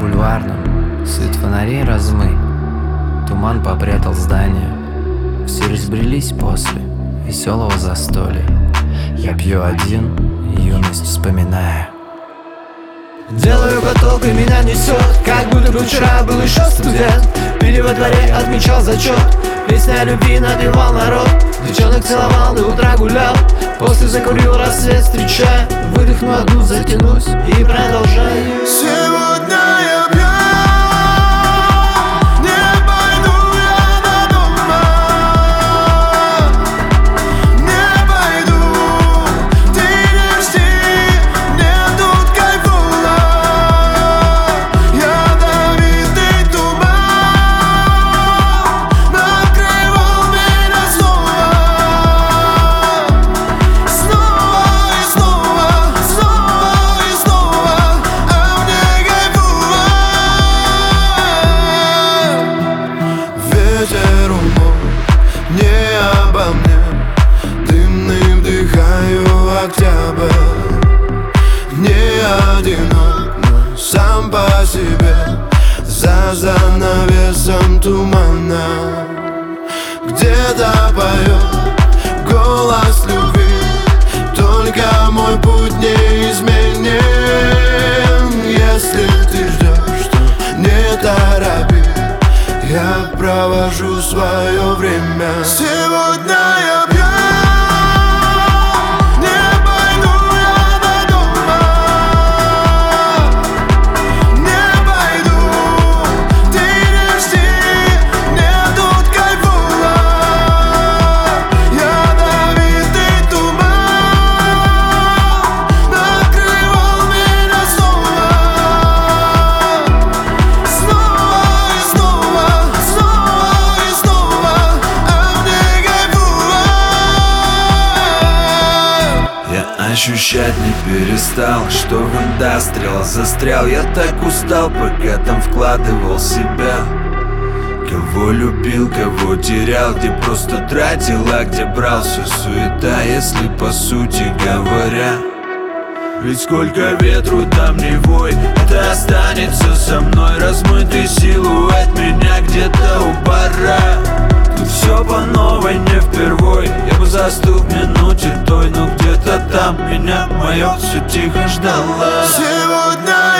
Бульварном свет фонарей размыт, туман попрятал здание. Все разбрелись после веселого застолья. Я пью один, юность вспоминая. Делаю глоток и меня несет, как будто бы вчера был еще студент. Пили во дворе, отмечал зачет, песня о любви напевал народ. Девчонок целовал, до утра гулял, после закурил, рассвет встречая. Выдохну одну, затянусь и продолжаю. Сегодня я пьян, не пойду я до дома, не пойду, ты не жди, мне тут кайфово. Ядовитый туман накрывал меня снова, снова и снова, снова и снова, а мне кайфово. Ветер умолк, не обо мне, дымный вдыхаю октябрь. Не одинок, но сам по себе, за занавесом тумана. Где-то поет голос любви, только мой путь неизменен. Если ты ждешь, то не торопи, я провожу свое время. Сегодня я пьян, не пойду я до дома, не пойду, ты не жди, мне тут кайфово. Ядовитый туман накрывал меня снова, снова и снова, снова и снова, а мне кайфово. Я ощущать не перестал, что в индастриал застрял. Я так устал, пока там вкладывал себя. Кого любил, кого терял, где просто тратил, а где брал все суета, если по сути говоря. Ведь сколько ветру там не вой, это останется со мной. Размытый силуэт меня где-то у бара. Тут все по новой, не впервой. Я бы застыл в минуте той, но где-то там меня мое все тихо ждало. Сегодня